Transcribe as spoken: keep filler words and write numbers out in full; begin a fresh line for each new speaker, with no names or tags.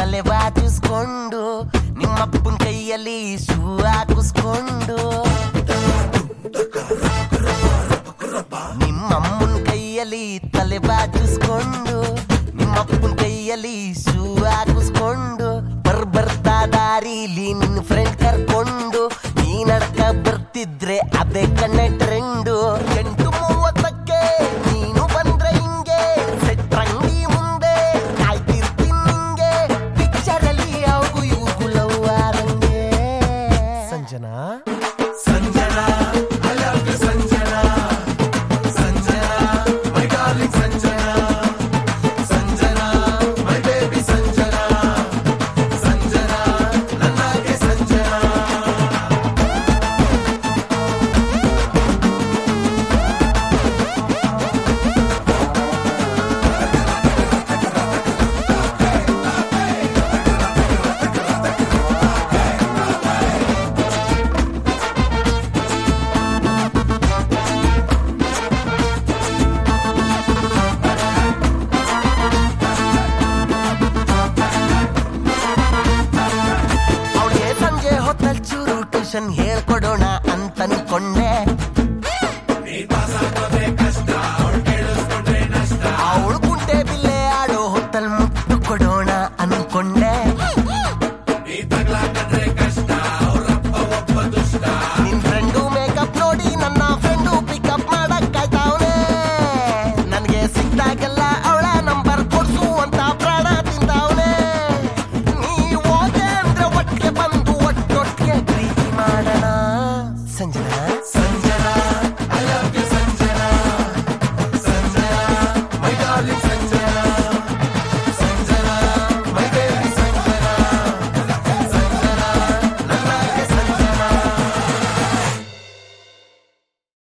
ತಲೆ ಬಾಚಿಸ್ಕೊಂಡು ನಿಮ್ಮಪ್ಪನ ಕೈಯಲ್ಲಿ ಶೂ ಹಾಕಿಸ್ಕೊಂಡು ನಿಮ್ಮಮ್ಮನ ಕೈಯಲ್ಲಿ ತಲೆ ಬಾಚಿಸ್ಕೊಂಡು ನಿಮ್ಮಪ್ಪನ ಕೈಯಲ್ಲಿ ಶೂ ಹಾಕಿಸ್ಕೊಂಡು ಬರ್ ಬರ್ತಾ ದಾರಿಲಿ ನಿನ್ನ ಫ್ರೆಂಡ್ ಕರ್ಕೊಂಡು ನೀ ನಡ್ಕ ಬರ್ತಿದ್ರೆ ಅದೇ ಕಣ್ಣೆ ಟ್ರೆಂಡು. ಎಂಟು ಮೂವತ್ತಕ್ಕೆ ನೀನು ಬಂದ್ರೆ ಹಿಂಗೆ ಸೆಟ್ರಂಗಿ ಮುಂದೆ ಕಾಯ್ತಿರ್ತೀನಿ ನಿಂಗೆ ಪಿಕ್ಚರಲ್ಲಿ ಯಾವಾಗೂ ಇವ್ಗೂ ಲವ್ ಆದಂಗೆ. Sanjana
Sanjana I love you Sanjana Sanjana my darling Sanjana Sanjana my baby Sanjana Sanjana ನನ್ನಾಗೆ Sanjana.
ಅವಳಿಗೆ ಸಂಜೆ ಹೊತ್ತಲ್ಲಿ ಚೂರು ಟ್ಯೂಷನ್ ಹೇಳ್ಕೊಡೋಣ ಅಂತ ಅನ್ಕೊಂಡೆ.